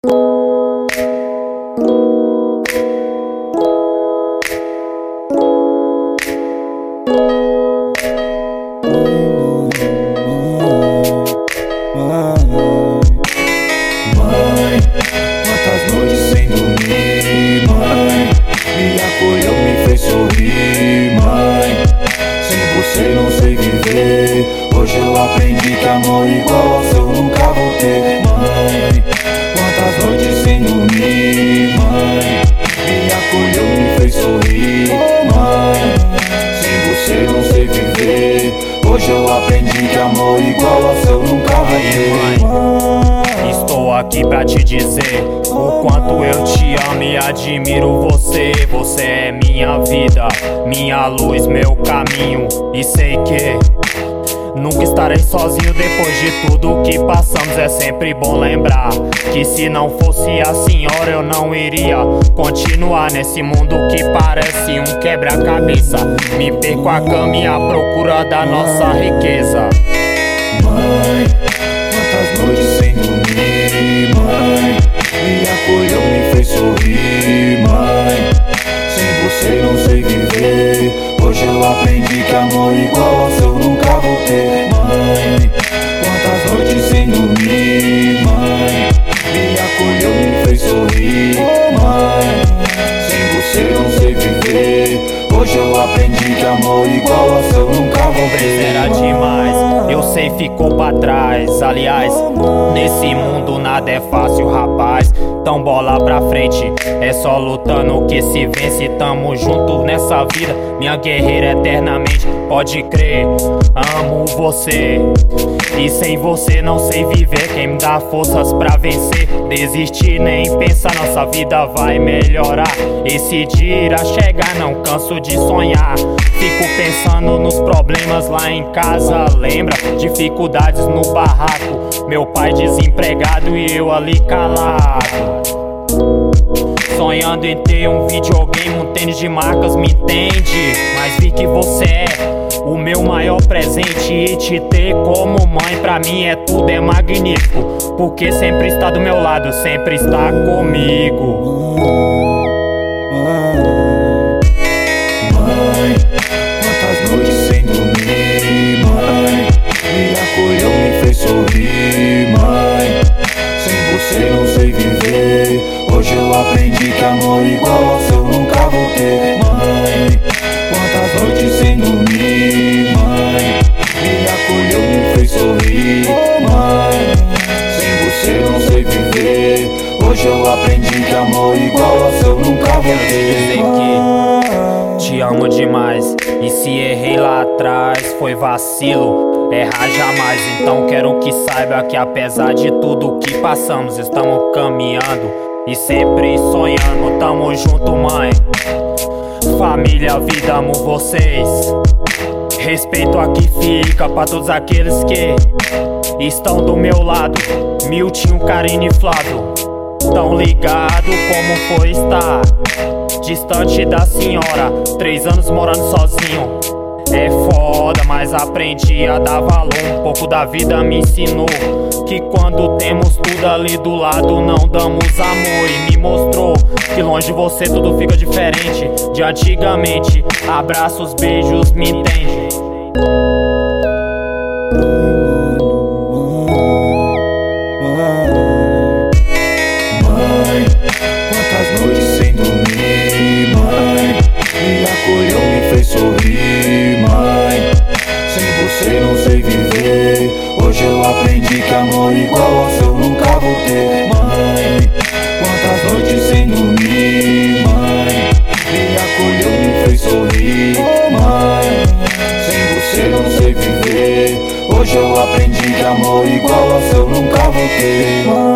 Mãe, quantas noites sem dormir, mãe, me acolheu, me fez sorrir, mãe. Sem você não sei viver. Hoje eu aprendi que amor igual ao seu nunca vou ter. Mãe, quantas noites sem dormir, mãe, me acolheu, me fez sorrir, mãe. Sem você não sei viver. Hoje eu aprendi que amor igual ao seu nunca vou ter. Estou aqui pra te dizer o quanto eu te amo e admiro você. Você é minha vida, minha luz, meu caminho. E sei que nunca estarei sozinho depois de tudo que passamos. É sempre bom lembrar que se não fosse a senhora eu não iria continuar nesse mundo que parece um quebra-cabeça. Me perco a caminho à procura da nossa riqueza. Mãe, quantas noites sem dormir, mãe, me acolheu, me fez sorrir, mãe. Sem você não sei viver. Hoje eu aprendi que amor igual ao seu nunca vou ter. Mãe, quantas noites sem dormir, mãe, me acolheu, me fez sorrir, mãe. Sem você não sei viver. Hoje eu aprendi que amor igual ao seu nunca vou ter. Era demais, eu sei, ficou pra trás. Aliás, nesse mundo nada é fácil, rapaz. Então bola pra frente, é só lutando que se vence. Tamo junto nessa vida, minha guerreira eternamente. Pode crer, amo você. E sem você não sei viver. Quem me dá forças pra vencer? Desistir nem pensar, nossa vida vai melhorar. Esse dia irá chegar, não canso de sonhar. Fico pensando nos problemas lá em casa. Lembra? Dificuldades no barraco. Meu pai desempregado e eu ali calado. Sonhando em ter um videogame, um tênis de marcas, me entende? Mas vi que você é o meu maior presente. E te ter como mãe pra mim é tudo, é magnífico. Porque sempre está do meu lado, sempre está comigo. Mãe, quantas noites sem dormir, mãe, me acolheu, me fez sorrir, mãe. Sem você não sei viver. Hoje eu aprendi que amor igual ao seu nunca vou ter. Mãe, quantas noites sem dormir, mãe, me acolheu, me fez sorrir, mãe. Sem você não sei viver. Hoje eu aprendi que amor igual ao seu nunca vou ter. Te amo demais, e se errei lá atrás foi vacilo, errar jamais. Então quero que saiba que apesar de tudo que passamos, estamos caminhando e sempre sonhando. Tamo junto, mãe, família, vida, amo vocês. Respeito aqui fica pra todos aqueles que estão do meu lado. Miltinho, Karine e Flávio, tão ligado como foi estar distante da senhora, 3 anos morando sozinho. É foda, mas aprendi a dar valor. Um pouco da vida me ensinou que quando temos tudo ali do lado não damos amor. E me mostrou que longe de você tudo fica diferente de antigamente. Abraços, beijos, me entende? Mãe, quantas noites sem dormir, mãe, me acolheu, me fez sorrir, mãe. Sem você não sei viver. Hoje eu aprendi que amor igual ao seu nunca vou ter. Mãe, quantas noites sem dormir, mãe, me acolheu, me fez sorrir, mãe. Sem você não sei viver. Hoje eu aprendi que amor igual ao seu nunca vou ter.